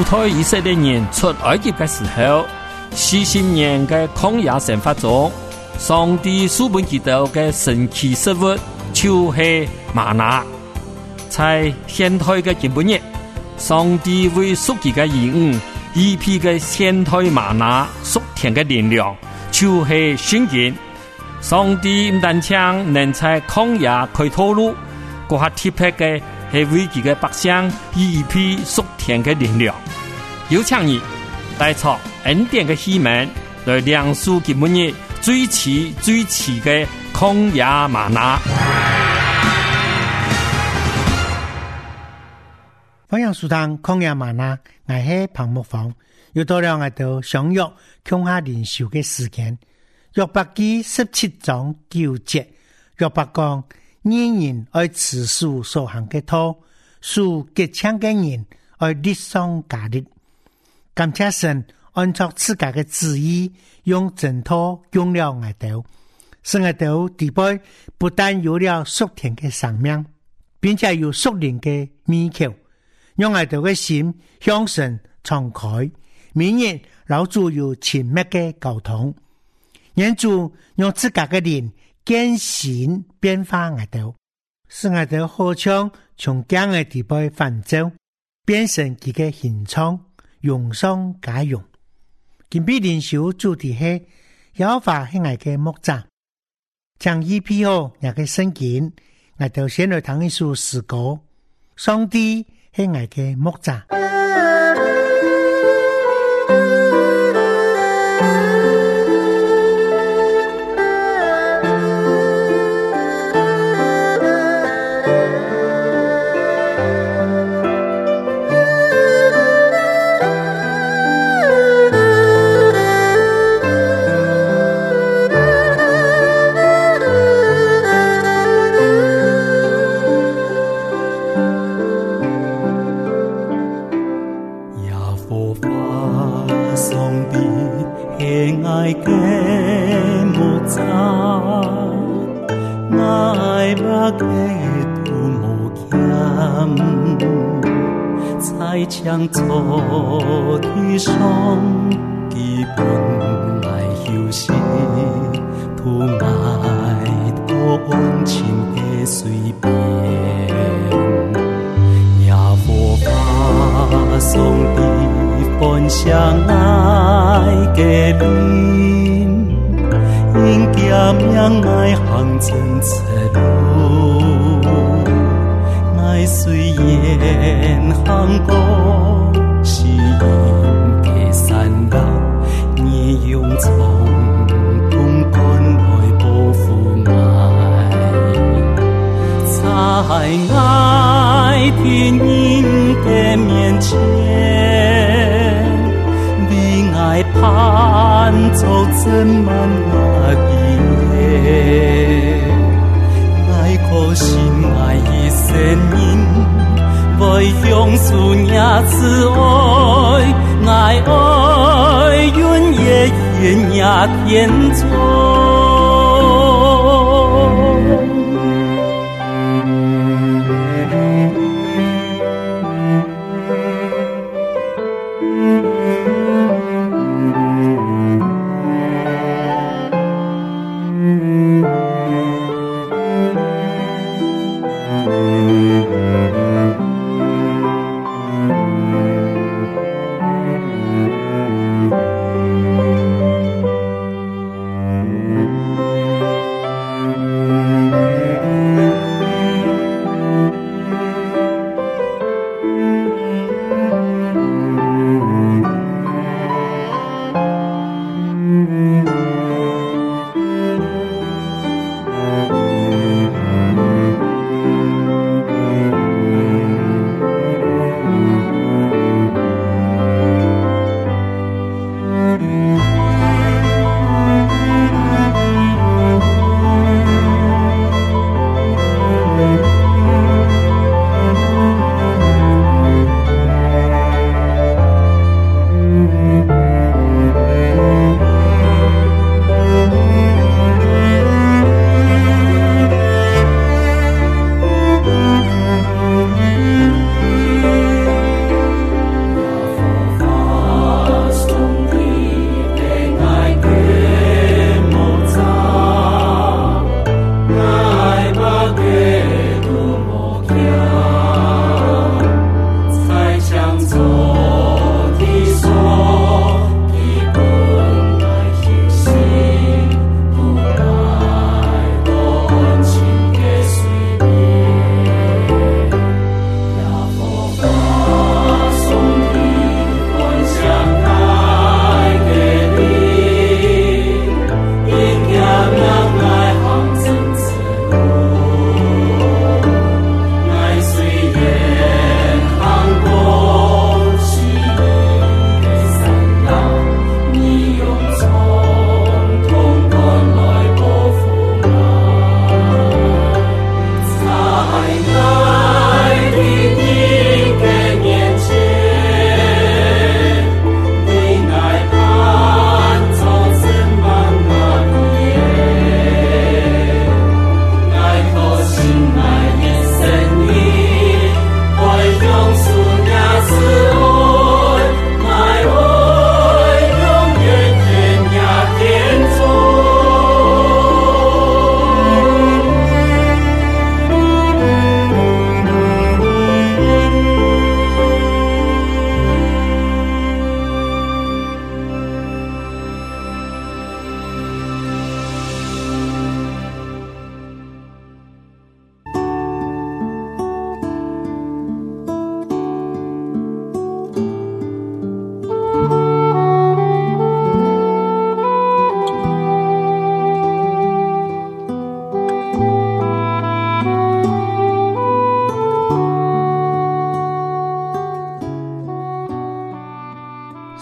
主推以色列人出埃及的时候，40年的曠野生活中，上帝赐给他们的神奇食物就是玛拿。在现代的今日，上帝为属他的儿女预备的现代玛拿属天的力量，就是圣经。上帝唔单止能在曠野開道路，嗰下特別嘅係為佢嘅百姓預備屬天嘅力量。有請你帶出恩典嘅希望，來亮出佢每日最遲嘅曠野嗎哪。 歡迎收聽曠野嗎哪，我係彭木芳，又到了我哋相約共下靈修嘅時間。約伯記17章9節，約伯講：義人愛持守所行嘅道，屬潔淨嘅人愛力上加力。感謝神按照自家嘅旨意，用真道用了我哋，使我哋地位不但有了屬天嘅生命，並且有屬靈嘅美口，讓我哋嘅心向神敞開，每日老主有親密嘅溝通。願主用自家嘅靈更新變化我哋，使我哋好像從這樣嘅地步反走，變成佢嘅形狀，用上加用。今日靈修主題係耶和華係我嘅牧者，將預備好我嘅聖經，我哋先來聽一首詩歌。上帝係我嘅牧者。 將草地上基本來休息，圖愛多溫情的水邊，耶和華上帝分享愛嘅靈，因家命愛行真切路，愛雖然行過是因嘅山路，你用從公幹來保護愛，在愛天因嘅面前，為愛盼走真滿那邊，愛個心愛一生因。為用主也慈愛，愛願也願也天作。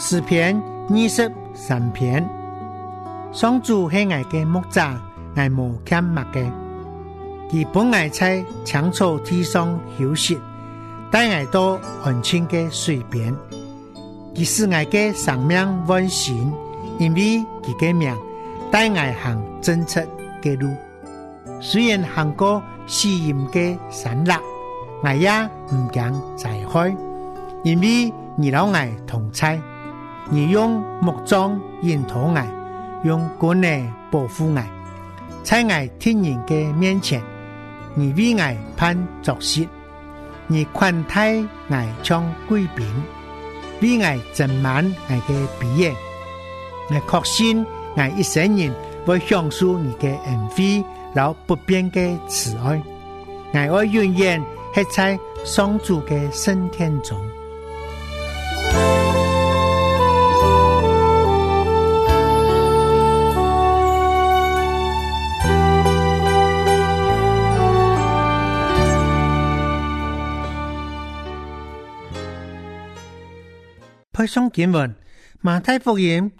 诗篇23篇。上主是我的牧者，我無欠乜嘅。佢本我在青草地上休息，帶我到安靜嘅水邊。佢使我嘅生命溫馨，因為佢嘅名帶我行正直嘅路。雖然行過死蔭嘅山脈，我也唔驚災害，因為你老我同在。你用木樁引導我，用棍嚟保護我，在我天人嘅面前，你為我攀作席，你款待我像貴賓，為我斟滿我嘅鼻眼。我確信我一生人會享受你嘅恩惠，然後不變嘅慈愛。我會永遠活在上主嘅聖殿中。配送經文，馬太福音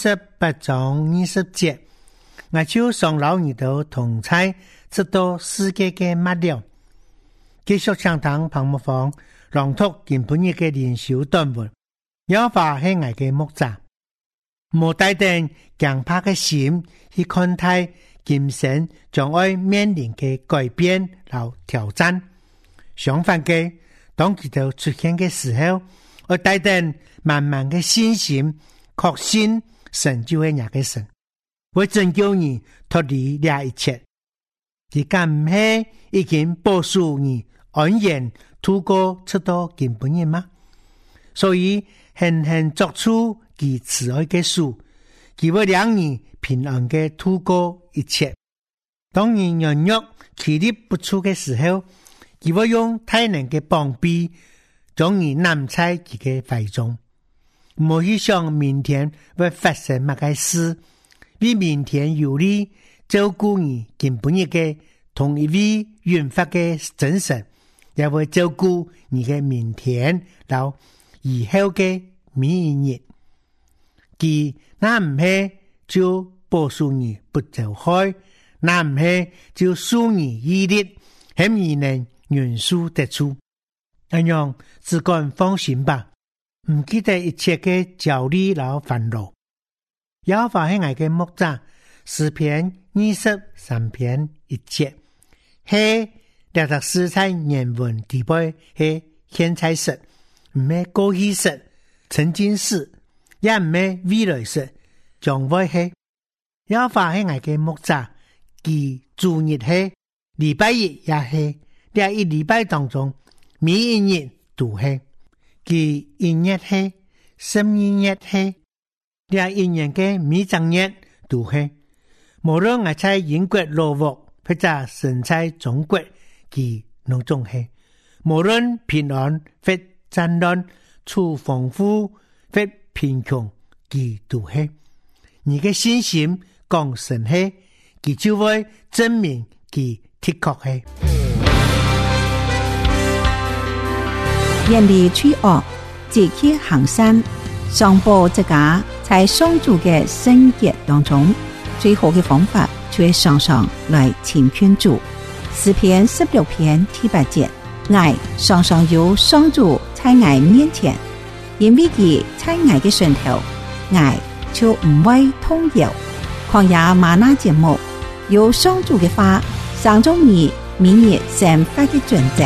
28章20節，我就上老你都同在，直到世界嘅末了。繼續唱堂彭木房朗讀今本日嘅靈修短文，耶和華是我嘅牧者，無帶定驚怕嘅心去看待今生將會面臨嘅改變和挑戰。相反嘅，當佢哋出現嘅時候，我帶定滿滿嘅信心，確信神就係那個神，會拯救你脫離這一切。你敢唔係已經保守你安然度過這道今本日嗎？所以狠狠作出其慈愛嘅事，佢會讓你平安嘅度過一切。當你軟弱氣力不出嘅時候，佢會用大能嘅膀臂將你攬在佢嘅懷中。唔好去想明天會發生乜嘅事，為明天有你照顧你今本日嘅同一位遠發嘅真神，也會照顧你嘅明天到以後嘅每一日。佢那唔係就保守你不走開，那唔係就恕你一力，希望你能元數得出。咁樣只管放心吧，唔記得一切嘅焦慮和煩惱。耶和華是我嘅牧者，詩篇23篇1節，係列特斯在原文地背係現在式，唔係過去式、曾經式，也唔係未來式，將會係。耶和華是我嘅牧者，佢主日係，禮拜日也係，這一禮拜當中每一日都係。佢一日係，12日係，這一年嘅每正日都係。無論我在英國落戶或者身在中國，佢攏總係。無論平安或戰亂，處豐富或貧窮，佢都係。你嘅信心講神係，佢就會證明佢的確係。遠離罪惡，積極行善，上報自家，在上主嘅聖潔當中，最好嘅方法就係常常來親近主。詩篇16篇第8節，我常常有上主在我面前，因為佢在我嘅上頭，我就唔會動搖。曠野嗎哪節目，有上主嘅話，上中你每日生活嘅準則。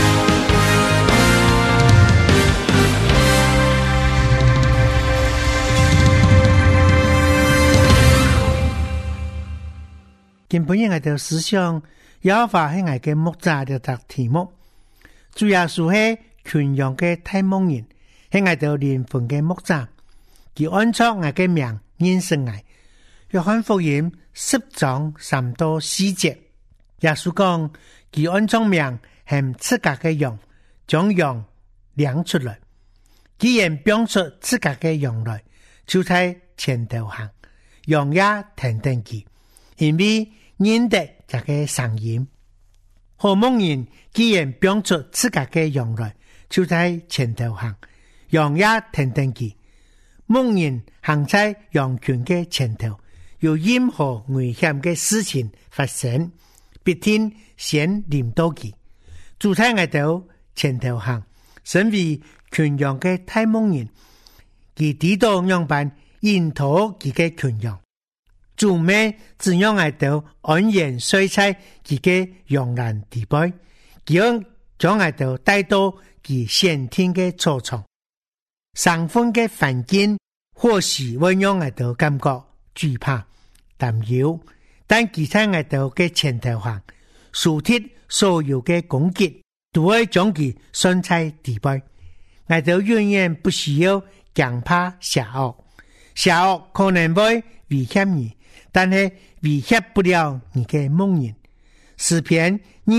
今本日我哋思想耶和華係我嘅牧者嘅特題目，主要是係群羊嘅大牧人，係我哋靈魂嘅牧者，佢按照我嘅名認識我。約翰福音10章3到4節，耶穌講佢按照名向自家嘅羊，將羊領出來。既然標出自家嘅羊來，就在前頭行，羊也聽聽佢，因為認得這個聲音。好牧人既然標出自家嘅羊來，就在前頭行，羊也聽聽佢。 牧人行在羊群的前頭，有任何危險的事情發生，必定先臨到佢。主在我哋前頭行，身為群羊的大牧人，佢知道樣辦引導佢嘅群羊。主咩只讓我哋安然睡在佢嘅羊欄地背，佢將我哋帶到佢先天嘅草場。上風嘅環境或許會讓我哋感覺懼怕、擔憂，但其他我哋嘅前頭行，樹鐵所有嘅攻擊都會將佢順在地背。我哋永遠不需要驚怕邪惡，邪惡可能會危險你，但係威脅不了你嘅牧人。詩篇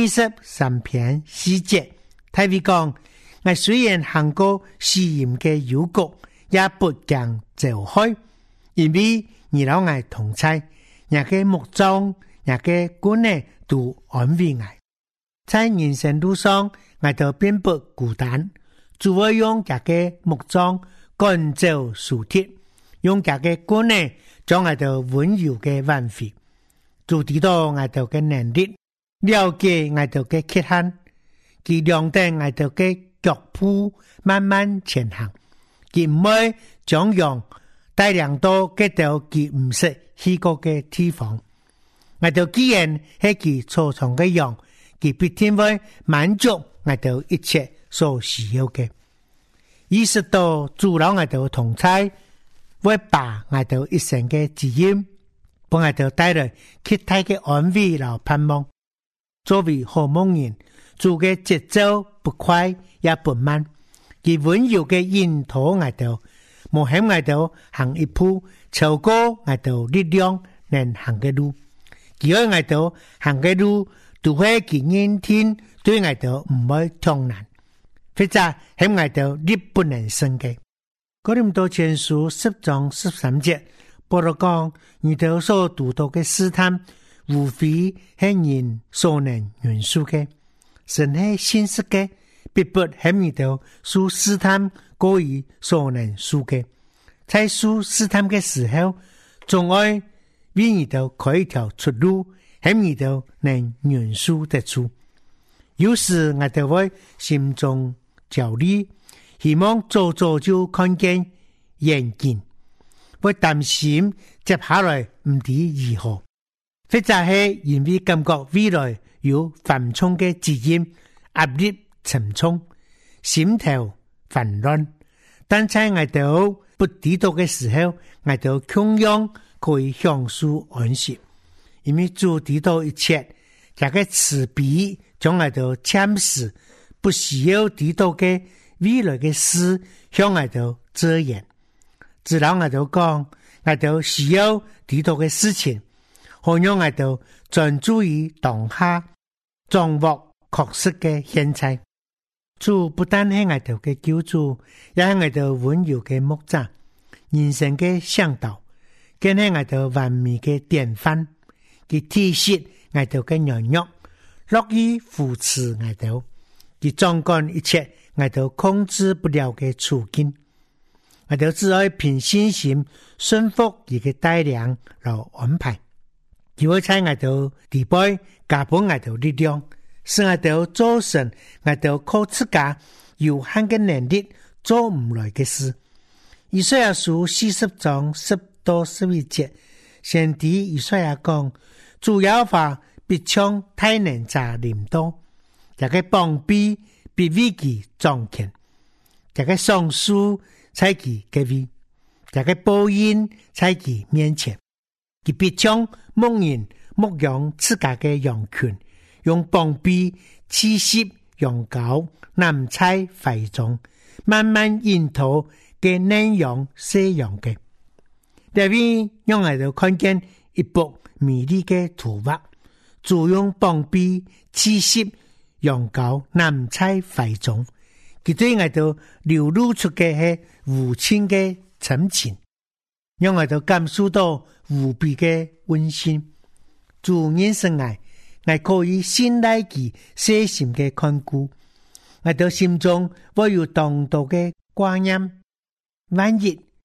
23篇4節，大衛講：我雖然行過死蔭嘅幽谷，也不驚走開，因為你老我同在，也嘅牧長，也嘅官呢都安慰我。在人生路上，我都並不孤單，主會用這個牧長趕走樹鐵，用這個官呢將我哋溫柔嘅挽回。主知道我哋嘅能力，了解我哋嘅缺陷，佢量定我哋嘅腳步慢慢前行，佢唔會將羊帶領到嗰度佢唔識去過嘅地方。我哋既然係佢草場嘅羊，佢必定會滿足我哋一切所需要嘅。意識到主讓我哋同在，會把我哋一生嘅指引，幫我哋帶來極大嘅安慰和盼望。作為好牧人，主嘅節奏不快也不慢，佢溫柔嘅引導我哋，冇喺我哋行一步超過我哋力量能行嘅路。佢喺我哋行嘅路，都會佢認天對我哋唔會困難，或者喺我哋力不能勝嘅。哥林多前書10章13節，保羅講：你哋所讀到嘅試探，無非係人所能原數嘅，神係信實嘅，必不係你哋所試探過於所能數嘅。在受試探嘅時候，總愛為你哋開一條出路，係你哋能原數得出。有時我哋會心中焦慮，希望早早就看見遠景，會擔心接下來唔知如何，或者係因為感覺未來有繁重嘅指引，壓力沉重，心頭煩亂。但在我哋不知道嘅時候，我哋同樣可以享受安息，因為主知道一切，這個慈悲將我哋暫時不需要知道嘅未來嘅事向我哋遮掩。自然我哋講，我哋需要知道嘅事情，可讓我哋專注於當下，掌握確實嘅現在。主不單係我哋嘅救主，也係我哋溫柔嘅牧者，人生嘅向導，更係我哋完美嘅典範。佢體恤我哋嘅軟弱，樂意扶持我哋，佢掌管一切我哋控制不了嘅處境。我哋只愛憑信心順服佢嘅帶領和安排，佢會在我哋地背加倍我哋力量，使我哋做成我哋靠自家有限嘅能力做唔來嘅事。以賽亞書40章10到11節，先知以賽亞講：主耶和華必將大能者臨到，這個膀臂必為其掌權，這個雙手在其隔位，這個報應在其面前。佢必將牧人牧養自家嘅羊群，用膀臂刺吸羊羔，南菜懷中，慢慢引導嘅嫩羊細羊嘅。這邊讓我哋看見一幅美麗嘅圖畫，主用膀臂刺吸羊羔，南菜懷中。佢對我哋流露出嘅係父親嘅親情，讓我哋感受到無比嘅溫馨。主人生愛，我可以信賴佢細心嘅看顧，我哋心中會有當道嘅掛念。萬一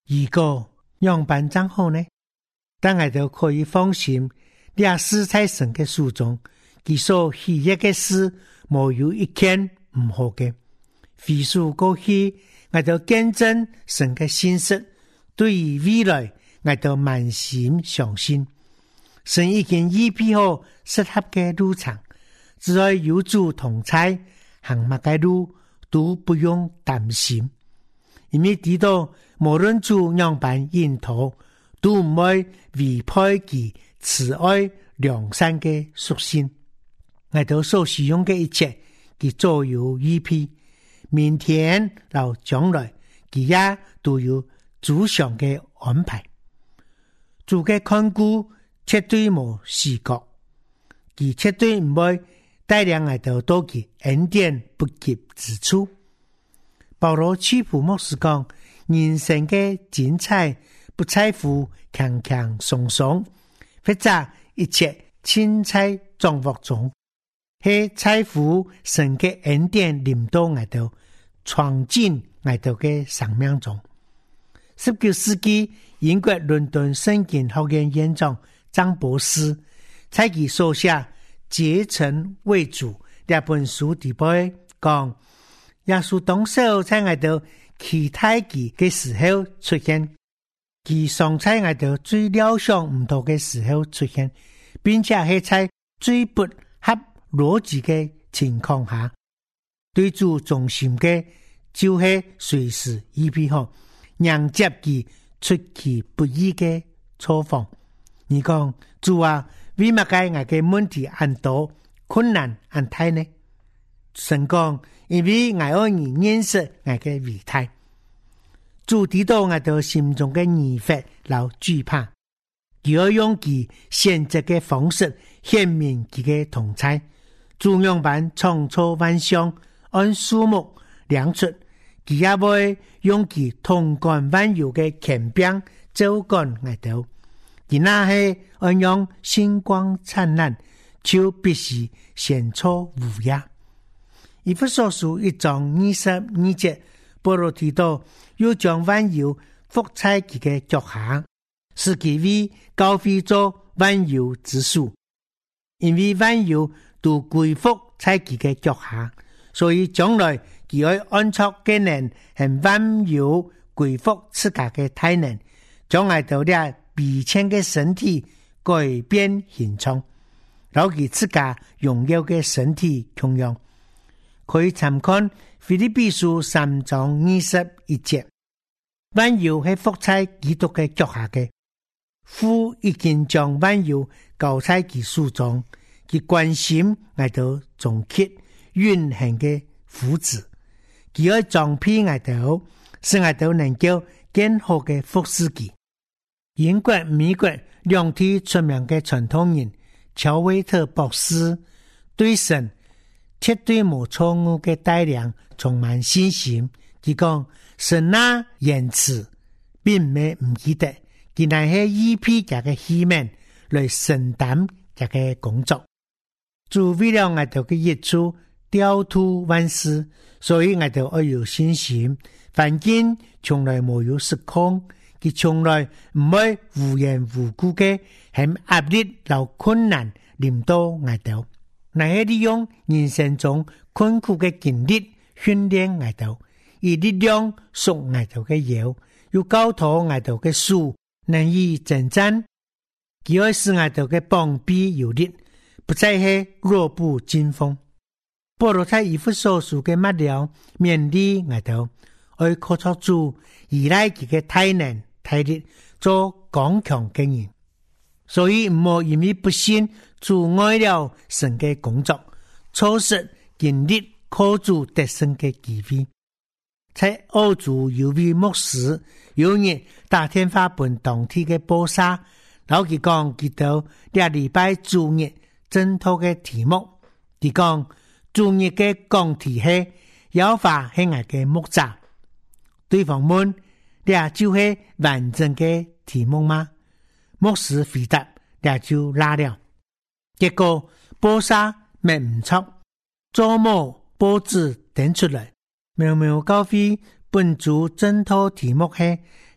如果樣辦怎好呢？但我哋可以放心，這事在神嘅手中，佢所喜悅嘅事，沒有一件唔好嘅。回溯過去，我哋見證神嘅信實，對於未來，我哋滿心相信。神已經預備好適合嘅路程，只要有主同在，行乜嘅路都不用擔心。因為知道無論主樣辦引導，都唔會違背其慈愛良善嘅屬性。我哋所使用嘅一切，佢早有預備，明天到將來，佢也都有主上嘅安排。主嘅看顧絕對冇視覺，佢絕對唔會帶領我哋到其恩典不及之處。保羅曲普牧師講，人生嘅精彩不在乎強強鬆鬆，或者一切千彩狀況中，係在乎神嘅恩典臨到我哋，闖進我哋嘅生命中。19世紀英國倫敦聖經學院院長張博士在其所寫《竭誠為主》這本書底背講，耶穌當首在我哋期待佢嘅時候出現，佢尚在我哋最料想唔到嘅時候出現，並且係在最不合邏輯嘅情況下，對主忠心嘅就係隨時預備好，讓接佢出其不意嘅錯放。你講主啊，為乜解我嘅問題很多，困難很大呢？神講，因為我要你認識我嘅偉大。主知道我哋心中嘅疑惑和懼怕，佢要用佢選擇嘅方式顯明佢嘅同在。主樣辦創造萬象，按數目量出，佢也會用佢統管萬有嘅權柄照管我哋。佢那係按樣星光燦爛，就必須顯出無涯。以弗所書1章22節，保羅提到要將萬有伏在佢嘅腳下，使佢為教會做萬有之首。因為萬有都歸服在佢嘅腳下，所以將來佢會安插嘅人向萬有歸服自家嘅體能，將來到了彼前嘅身體改變形狀，然後佢自家榮耀嘅身體同樣。可以參看腓立比書3章21節，萬有係伏在基督嘅腳下嘅，父已經將萬有交在佢手中，佢關心我哋終極永恆嘅福祉，佢要裝備我哋，使我哋能夠更好嘅服侍佢。英國、美國兩地出名嘅傳統人喬維特博士對神絕對冇錯誤嘅帶領充滿信心。佢講神那言辭並未唔記得，佢乃係預備這個器皿來承擔這個工作。主為了我哋嘅益處調度萬事，所以我哋要有信心。環境從來沒有失控，佢從來唔會無緣無故嘅喺壓力和困難臨到我哋。乃係利用人生中困苦嘅經歷訓練我哋，以力量贖我哋嘅腰，要交託我哋嘅手，能以征戰。佢會使我哋嘅膀臂有力，不再係弱不禁風。保羅在以弗所書嘅末了勉勵我哋，愛靠着主，依賴佢嘅體能體力做剛強嘅人。所以唔好因為不信阻礙了神嘅工作，錯失經歷靠主得勝嘅機會。在澳洲有位牧師有日打電話本當地嘅報社，老佢講佢到兩禮拜主日正討嘅題目，佢講主日嘅講題係要發係我嘅牧者。對方問：這就係完整嘅題目嗎？牧師回答：這就拉了。結果報社沒唔錯，周末報紙登出來，苗苗教會本主正討題目係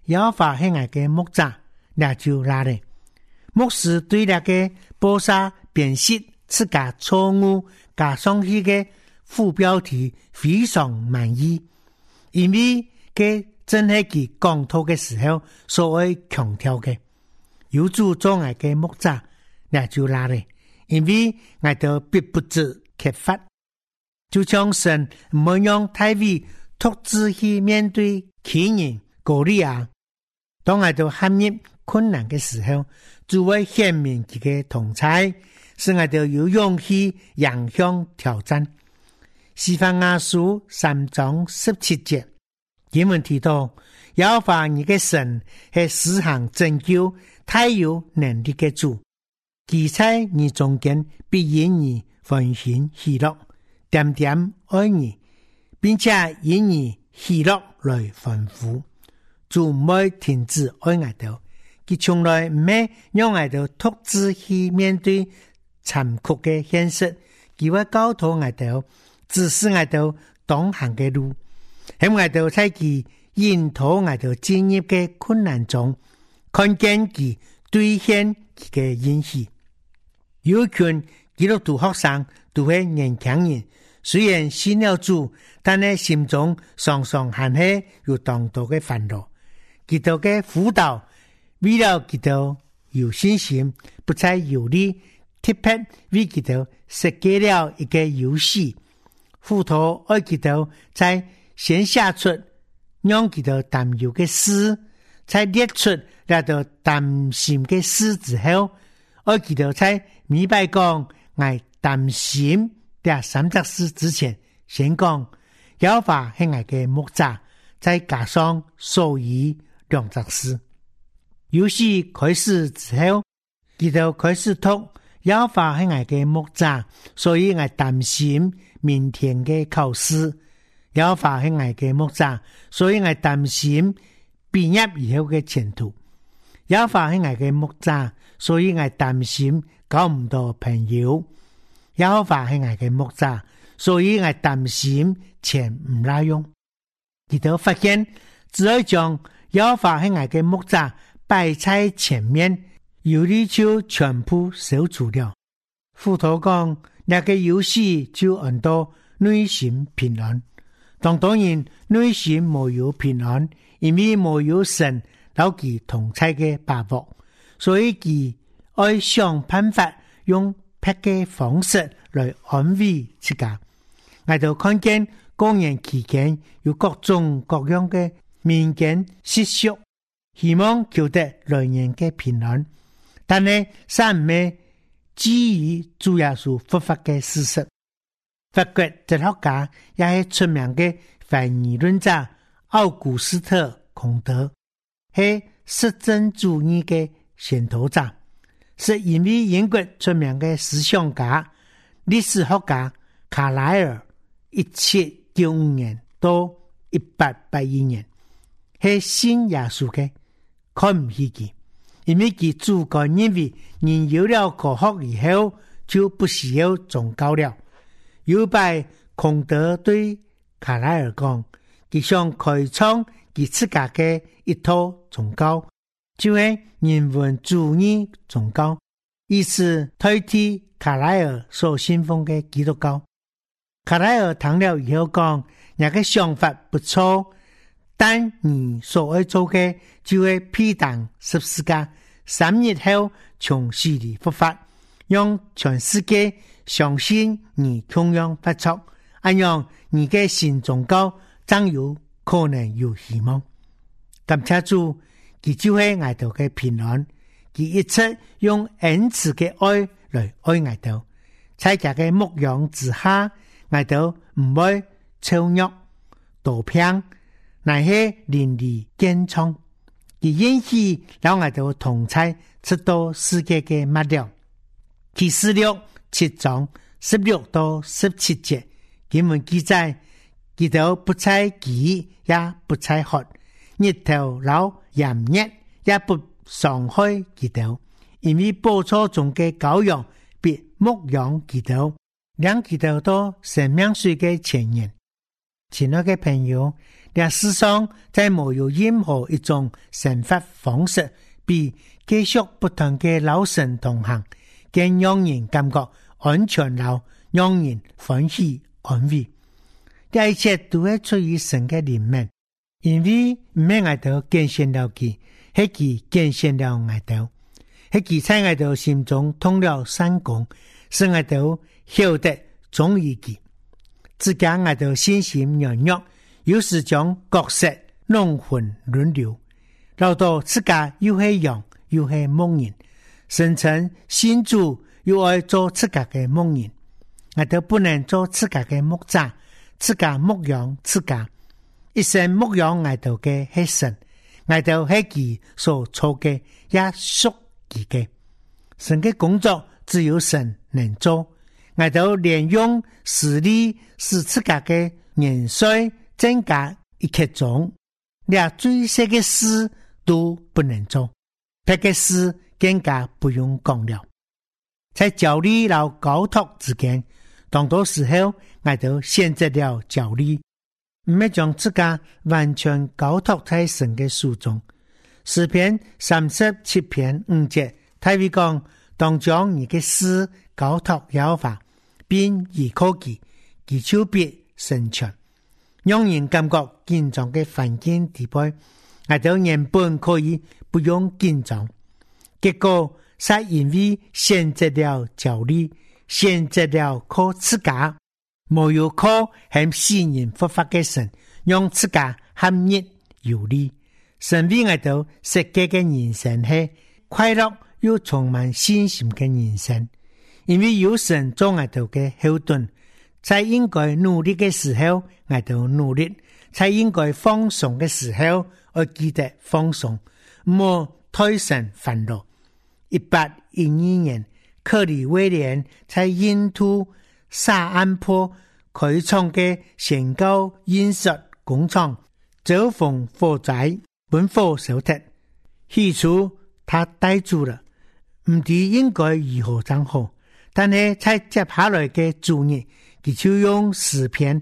耶和華係我嘅牧者，那就拉咧。牧師對那個播撒辨識自家錯誤加上去嘅副標題非常滿意，因為佢真係佢講道嘅時候所謂強調嘅，有主做我嘅牧者，那就拉咧。因為我哋必不致缺乏，就像神唔會讓大衛獨自去面對欺人歌利亞，當我哋陷入困難嘅時候，就會顯明佢嘅同在，使我哋有勇氣迎向挑戰。西番雅書3章17節，經文提到，耶和華你嘅神係施行拯救、太有能力嘅主。佢在你中間必因你歡欣喜樂，點點愛你，並且因你喜樂來歡呼。主唔會停止愛我哋，佢從來唔會讓我哋獨自去面對殘酷嘅現實，佢會教導我哋，指示我哋當行嘅路，喺我哋在佢引導我哋進入嘅困難中，看見佢兌現佢嘅應許。有群基督徒學生都係年輕人，雖然信了主，但係心中常常還係有當多嘅煩惱。基督嘅輔導，為了基督有信心，不再有力，特別為基督設計了一個遊戲，輔導愛基督在先寫出讓基督擔憂嘅事，在列出那個擔心嘅事之後，愛基督在明白講，我擔心這3件事之前，先講耶和華係我嘅牧者，再加上所以2件事。遊戲開始之後，基督開始讀耶和華係我嘅牧者，所以我擔心明天嘅考試。耶和華係我嘅牧者，所以我擔心畢業以後嘅前途。耶和華係我嘅牧者，所以我擔心交唔到朋友。耶和華係我嘅牧者，所以我擔心錢唔拉用。基督發現只要將耶和華係我嘅牧者擺在前面，有理就全部收住了。輔導講，那個遊戲就很多內心平安。當然內心沒有平安，因為沒有神老其同在嘅把握，所以佢愛想辦法用別嘅方式來安慰自己。我就看見公園期間有各種各樣嘅民間習俗，希望求得來年嘅平安，但係三昧基於主耶穌復活嘅事實。法國哲學家也係出名嘅懷疑論者奧古斯特·孔德，係實證主義嘅先頭者，是因為英國出名嘅思想家、歷史學家卡萊爾1795年到1881年，係信耶穌嘅，看唔起佢，因為佢主觀認為人有了科學以後就不需要宗教了。有拜孔德對卡萊爾講，佢想開創佢自家嘅一套宗教，就係人文主義宗教，以此代替卡萊爾所信奉嘅基督教。卡萊爾談了以後講，那個想法不錯，但你所要做嘅就係披當十字架，3日後從死裏復活，讓全世界相信你同樣不錯，按樣你嘅新宗教將有可能有希望。感謝主，佢就係我哋嘅平安，佢一直用恩慈嘅愛來愛我哋，在佢嘅牧養之下，我哋唔會醜惡墮偏，乃係鄰里健康。佢允許讓我哋同在直到世界嘅末了。啟示錄7章16到17節，經文記載，基督不再飢也不再渴，日頭老炎熱也不傷害基督，因為寶座中嘅羔羊必牧養基督，讓基督到生命水嘅前沿。親愛嘅朋友， 历史上再沒有任何一種神法方式比繼續不同嘅老神同行，更讓人感覺安全了，讓人歡喜安慰。這一切都係出於神嘅憐憫，因為唔係我哋見證了佢，係佢見證了我哋，係佢在我哋心中通了善功，使我哋曉得忠於佢。自家我哋信心軟弱，有時將角色弄混輪流，老到自家又係羊又係牧人，聲稱信主又愛做自家嘅牧人，我哋不能做自家嘅牧者，自家牧養自家，一生牧養我哋嘅係神，我哋係佢所做嘅也屬佢嘅，神嘅工作只有神能做，我哋連用實力使自家嘅年歲增加一刻鐘，連最細嘅事都不能做，別嘅事更加不用講了。在焦慮和交託之間，當多時候我哋選擇了焦慮，唔係將自家完全交託在神嘅手中。詩篇37篇5節，大衛講：當將你嘅事交託耶和華，並依靠佢，佢就必成全。讓人感覺緊張嘅環境地步，我哋原本可以不用緊張，結果是因為選擇了焦慮，選擇了靠自家，沒有靠向聖人佛法嘅神，讓自家陷入有利。神為我哋設計嘅人生係快樂又充滿信心嘅人生，因為有神做我哋嘅後盾，在應該努力嘅時候我哋努力，在應該放鬆嘅時候我記得放鬆，莫推神煩惱。1812年，克里威廉在印度沙安坡開創嘅宣告印刷工廠遭逢火災，本火燒掉。起初他呆住了，唔知應該如何整好，但係在接下來嘅主日，佢就用詩篇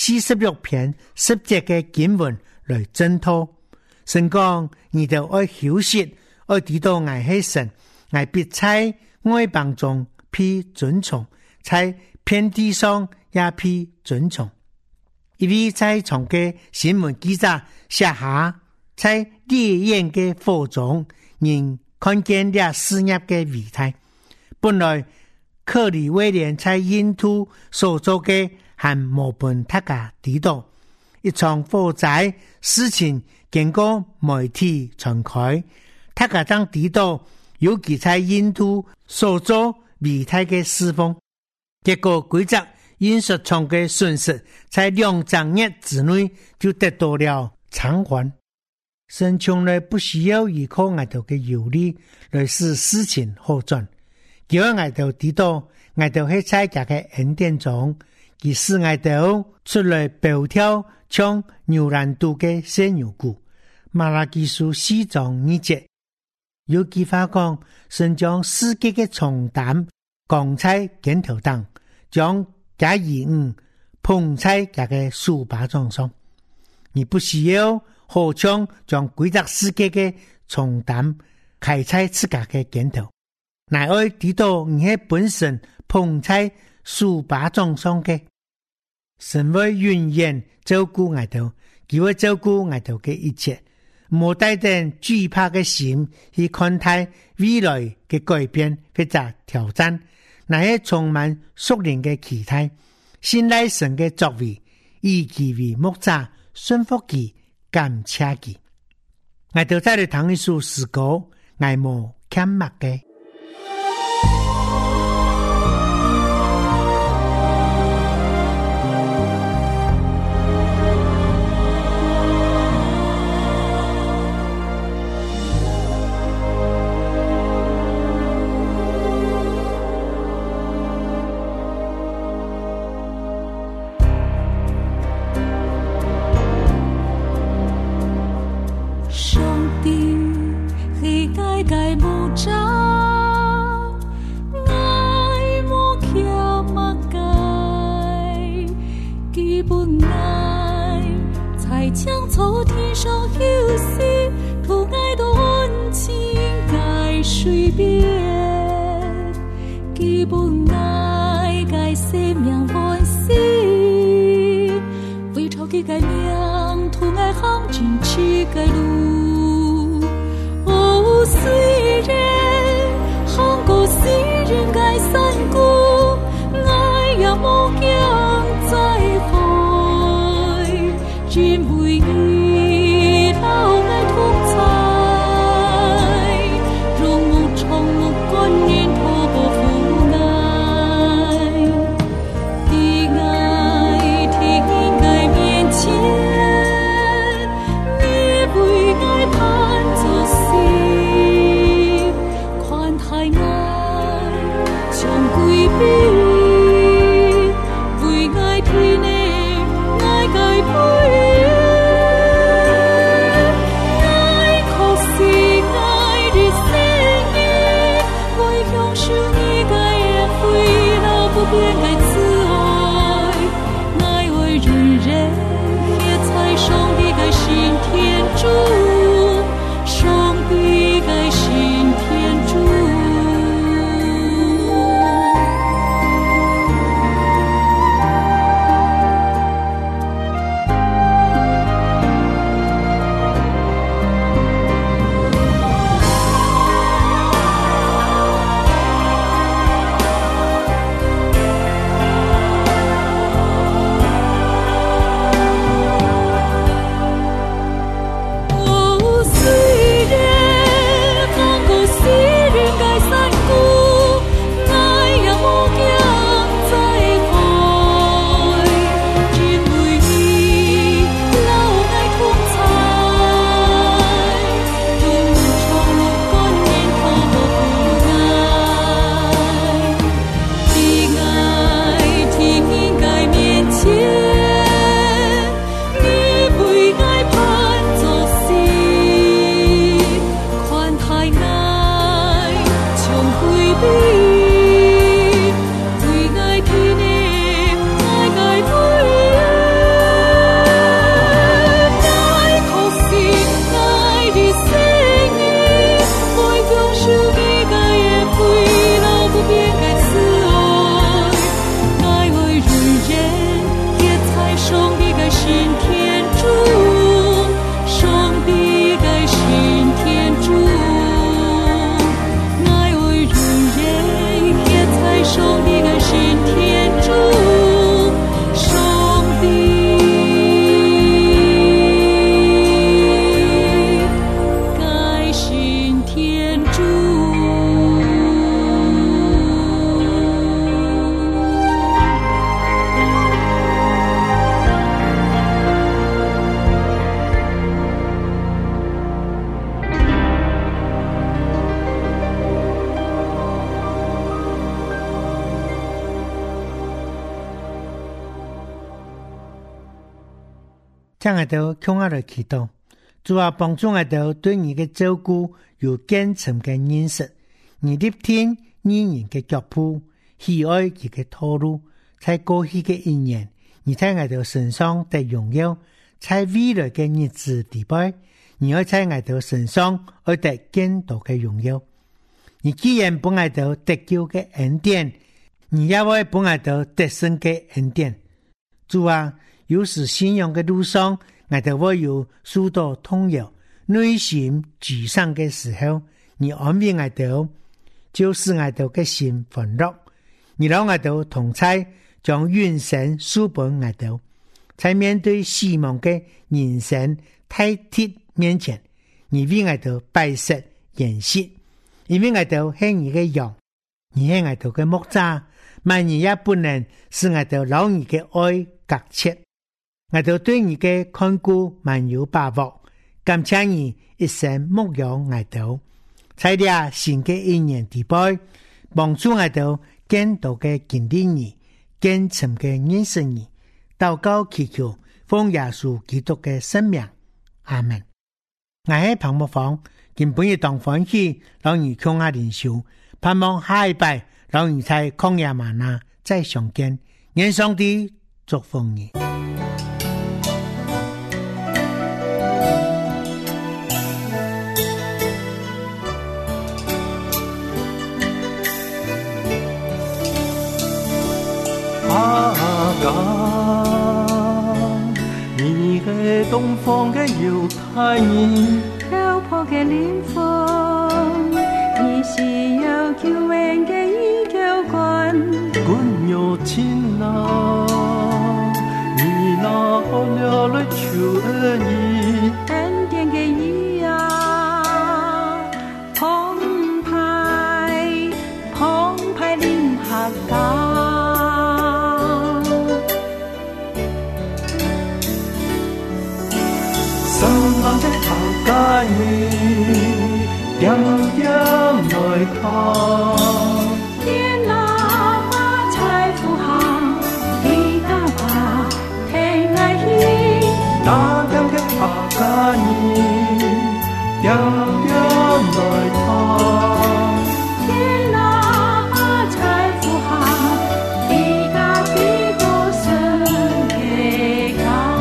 46篇10節嘅經文來掙脫。神講：你哋愛休息，愛知道我係神，我必在外邦中披尊崇，在遍地上也披尊崇。因為在從嘅新聞記者寫下，在烈焰嘅火中，人看見了事業嘅偉大。本來克里威廉在印度所做嘅還冇本大家知道，一場火災事情經過媒體傳開，大家當知道尤其在印度所做偉大嘅侍奉，結果規則印刷廠嘅損失在2個月之內就得到了償還。神從來不需要依靠我哋嘅有力來使事情好轉，叫我哋知道我哋喺在家嘅恩典中，佢使我哋出來暴跳像牛欄肚嘅小牛股。馬拉基書4章2節有句話講：神將世界嘅重擔降在肩頭上，將假義誤碰在佢嘅書把裝上。你不需要好像將規則世界嘅重擔開在自家嘅肩頭，乃愛知道你係本身碰在書把裝上嘅。神會永遠照顧我哋，佢會照顧我哋嘅一切。冇帶點懼怕嘅心去看待未來嘅改變或者挑戰，那些充滿屬靈嘅期待，信賴神嘅作為，以其為牧者，順服其，感謝其。我哋再嚟聽一首詩歌，愛慕欠默嘅。 上帝，你該牧者。 一个路。哦，虽然行过世人嘅山谷，我也無驚再會，因為你留我同在，讓我從我觀念透過苦愛，的愛停在面前，你為愛盼着時，寬太愛將歸邊。 將我哋向我哋祈禱，主啊，幫助我哋對你嘅照顧有堅沉嘅認識，你立天你人嘅腳步，喜愛佢嘅道路，在過去嘅一年，你在我哋身上得榮耀，在未來嘅日子裏邊，你要在我哋身上而得更多嘅榮耀。你既然幫我哋得救嘅恩典，你也會幫我哋得勝嘅恩典。主啊，有時信仰嘅路上，我哋會有許多動搖、內心沮喪嘅時候，你安慰我哋，就是我哋嘅心歡樂。你讓我哋同在，將永生賜俾我哋，在面對死亡嘅人生太鐵面前，你為我哋擺設筵席，因為我哋係你嘅羊，你係我哋嘅牧者，萬人也不能使我哋老你嘅愛隔切。我哋對你嘅看顧滿有把握，感謝你一生牧養我哋，在這新嘅一年底內，幫助我哋更多嘅經歷你，更深嘅認識你，禱告祈求奉耶穌基督嘅聖名，阿門。我係彭木芳，今本日當歡喜，讓你向下靈修，盼望下一拜，讓你在曠野嗎哪再相見。願上帝祝福你。 你嘅東方嘅搖頭太你漂泊嘅靈魂，你是有救恩嘅依舊關。 滾有情郎，你那了了求恩義， 恩典嘅義啊，澎湃臨下港。 家你點點來看， 天哪把財富行，你家把聽愛意， 那點嘅客家你點點來看， 天哪把財富行，你家必多生嘅家。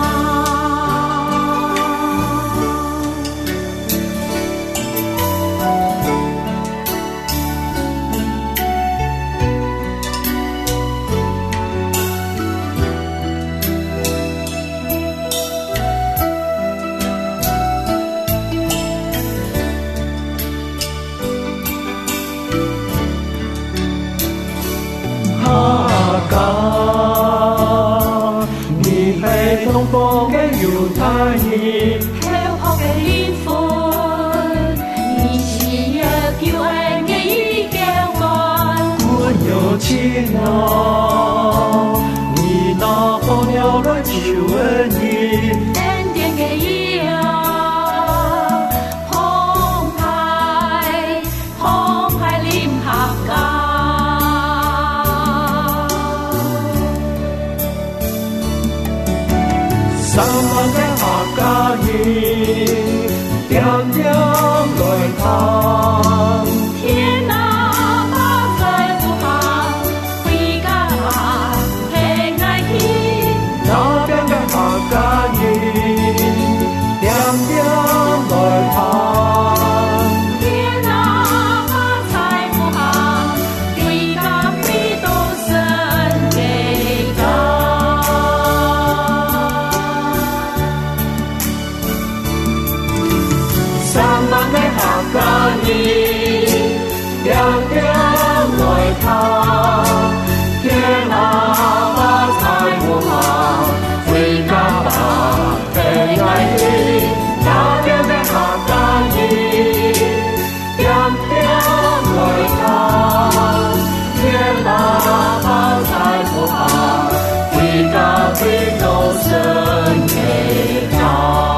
東方嘅猶太人， 漂泊嘅靈魂，你是有救恩嘅依舊關。 滾有情郎，你那朋友來求恩義， 恩典嘅義啊，澎湃臨下港。 三萬嘅客家人點點來看， 天哪把財富行，回家吧聽愛意， 那邊嘅客家人點點來看， 天哪把財富行，回家必多生嘅家。 家人點點來看，天哪把財富行，回家吧聽愛意，那邊嘅客家人點點來看，天哪把財富行，回家必多生嘅家。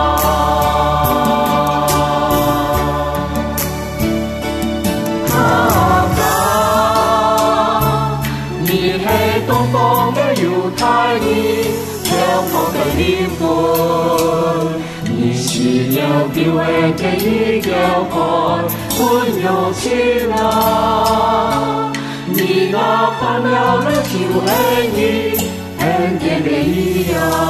東方嘅猶太人，漂泊嘅靈魂，你是有救恩嘅依舊關。滾有情郎，你那朋友來求恩義，恩典嘅義啊。